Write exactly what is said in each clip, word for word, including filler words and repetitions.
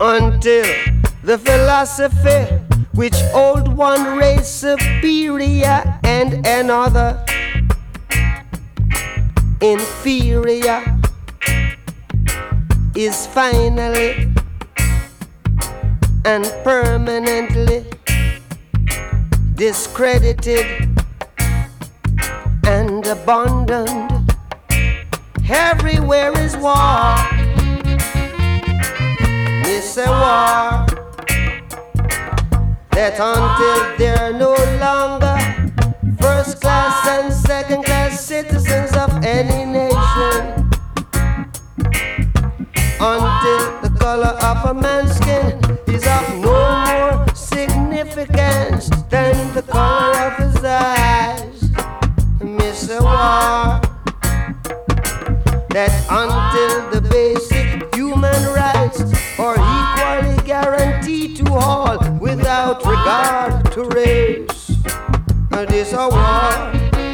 until the philosophy which old one race superior and another inferior is finally and permanently discredited and abandoned. Everywhere is war. It's a war that until they're no longer first class and second class citizens of any nation, until the color of a man's skin is of no more significance than the color of his eyes. Miss a war that until the basic human rights are equally guaranteed to all without regard to race. And it's a war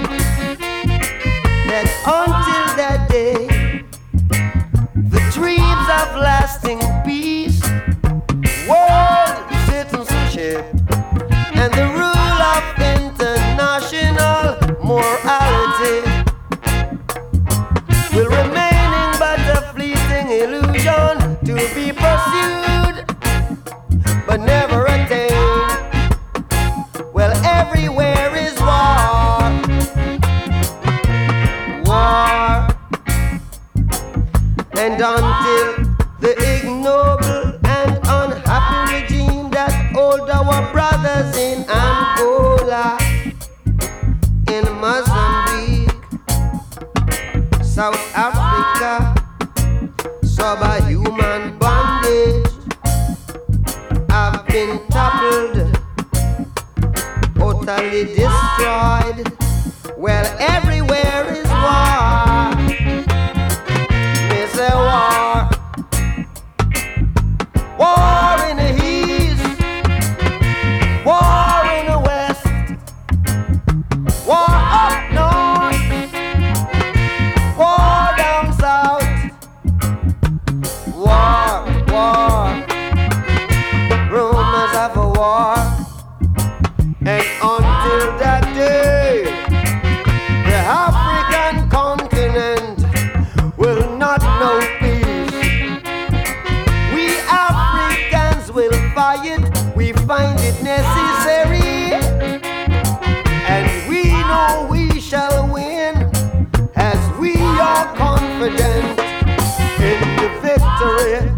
that until that day, the dreams of lasting peace, world citizenship, and the rule of international morality will remaining but a fleeting illusion to be pursued but never attained. Well, everywhere is war, war, and until the ignoble and unhappy regime that hold our brothers in Angola, in Mozambique, South Africa, subhuman bondage have been toppled, totally destroyed. Well, everywhere is war. It's a war. War in the east, war in the west, war up north, war down south, war, war, rumors of a war. And until that day, the African continent will not know peace. We Africans will fight, we find it necessary, and we know we shall win, as we are confident in the victory.